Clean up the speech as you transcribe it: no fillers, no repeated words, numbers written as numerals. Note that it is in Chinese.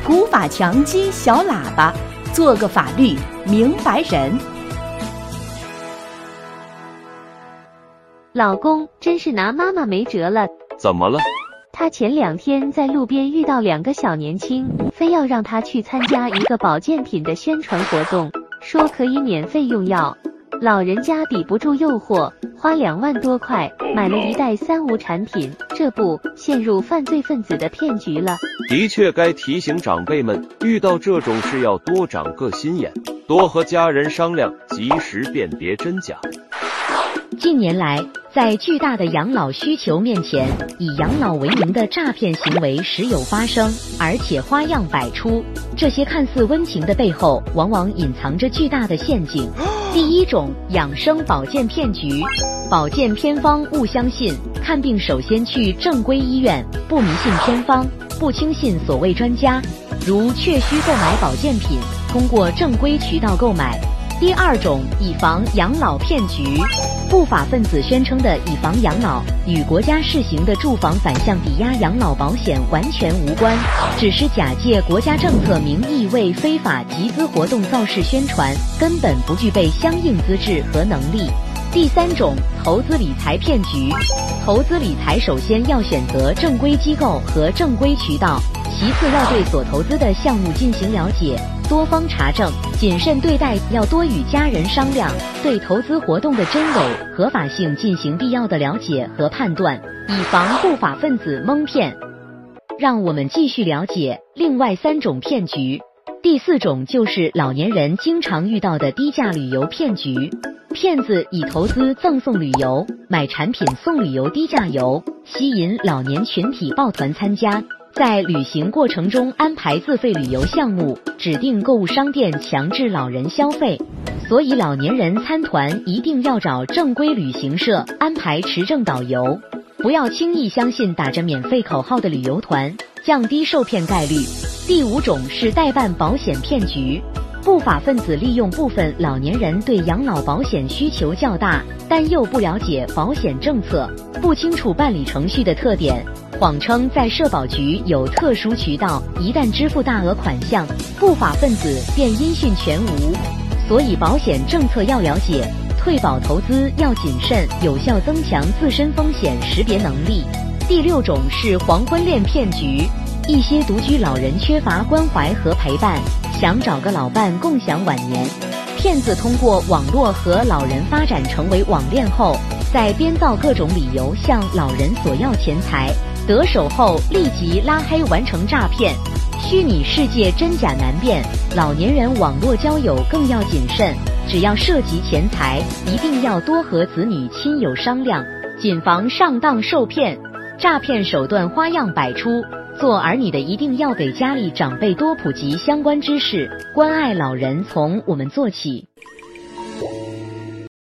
土法强击小喇叭，做个法律明白人。 老公真是拿妈妈没辙了。 怎么了？ 他前2天在路边遇到2个小年轻，非要让他去参加一个保健品的宣传活动，说可以免费用药。老人家抵不住诱惑，花2万多块买了一袋3无产品，这不陷入犯罪分子的骗局了。 的确该提醒长辈们，遇到这种事要多长个心眼，多和家人商量，及时辨别真假。 近年来，在巨大的养老需求面前，以养老为名的诈骗行为时有发生，而且花样百出。这些看似温情的背后，往往隐藏着巨大的陷阱。第一种，养生保健骗局。保健偏方勿相信，看病首先去正规医院，不迷信偏方，不轻信所谓专家。如确需购买保健品，通过正规渠道购买。第二种，以房养老骗局。不法分子宣称的以房养老与国家试行的住房反向抵押养老保险完全无关，只是假借国家政策名义为非法集资活动造势宣传，根本不具备相应资质和能力。第三种，投资理财骗局。投资理财首先要选择正规机构和正规渠道，其次要对所投资的项目进行了解，多方查证，谨慎对待，要多与家人商量，对投资活动的真伪、合法性进行必要的了解和判断，以防不法分子蒙骗。让我们继续了解另外3种骗局。第4种就是老年人经常遇到的低价旅游骗局。骗子以投资赠送旅游、买产品送旅游低价游，吸引老年群体抱团参加，在旅行过程中安排自费旅游项目，指定购物商店强制老人消费。所以老年人参团一定要找正规旅行社安排持证导游，不要轻易相信打着免费口号的旅游团，降低受骗概率。第5种是代办保险骗局。不法分子利用部分老年人对养老保险需求较大，但又不了解保险政策，不清楚办理程序的特点，谎称在社保局有特殊渠道，一旦支付大额款项，不法分子便音讯全无。所以保险政策要了解，退保投资要谨慎，有效增强自身风险识别能力。第6种是黄昏恋骗局。一些独居老人缺乏关怀和陪伴，想找个老伴共享晚年。骗子通过网络和老人发展成为网恋后，再编造各种理由向老人索要钱财，得手后立即拉黑完成诈骗。虚拟世界真假难辨，老年人网络交友更要谨慎，只要涉及钱财，一定要多和子女亲友商量，谨防上当受骗。诈骗手段花样百出，做儿女的一定要给家里长辈多普及相关知识，关爱老人从我们做起。